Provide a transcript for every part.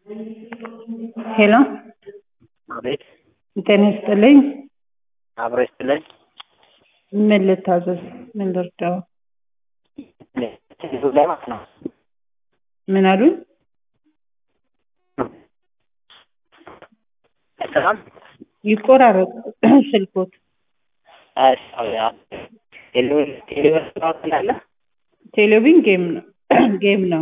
ሄሎ አቤት። ጤና ይስጥልኝ። አብሮ ይስጥልኝ። ምን ልታዘዝ? ምን ልርዳው? ቴሌቪዥን ላይ ማለት ነው። ምን አሉኝ? ሰላም ይቆራረጥ ስልኮት። ቴሌቪዥን አለ። ቴሌቪዥን ጌም ነው።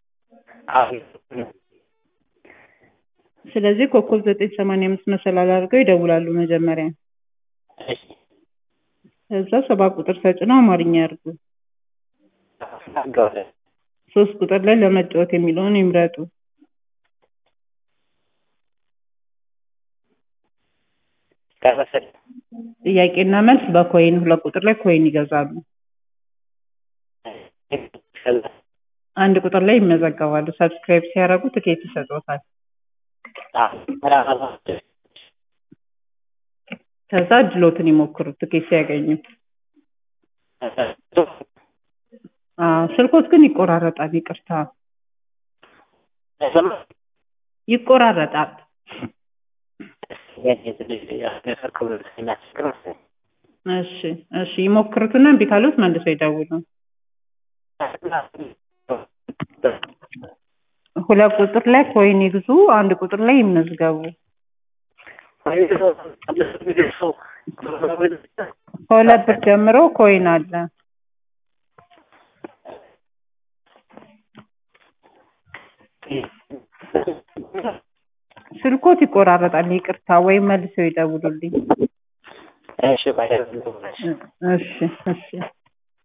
ስለዚህ ኮከብ 985 መሰላል አድርገው ይደውላሉ መጀመሪያ። እሺ እዛ 7 ቁጥር ተጭነው አማርኛ ያርጉ። 3 ቁጥር ላይ ለመጫወት የሚለውን ይምረጡ። ጥያቄና መልስ በኮይን 2 ቁጥር ላይ ኮይን ይገዛሉ። 1 ቁጥር ላይ ይመዘገባሉ። ሰብስክራይብ ሲያደርጉ ትኬት ይሰጡታል። ከዛ እድሎትን ይሞክሩ ትኬት ሲያገኙ። ስልኮት ግን ይቆራረጣል። ይቅርታ ይቆራረጣል። እሺ ይሞክሩትና እምቢ ካሉት መልሰው ይደውሉ። 2 ቁጥር ላይ ኮይን ይግዙ። 1 ቁጥር ላይ ይመዝገቡ። ከሁለት ብር ጀምሮ ኮይን አለ። ስልኮት ይቆራረጣል። ይቅርታ ወይ መልሰው ይደውሉልኝ። እሺ ባይ። እሺ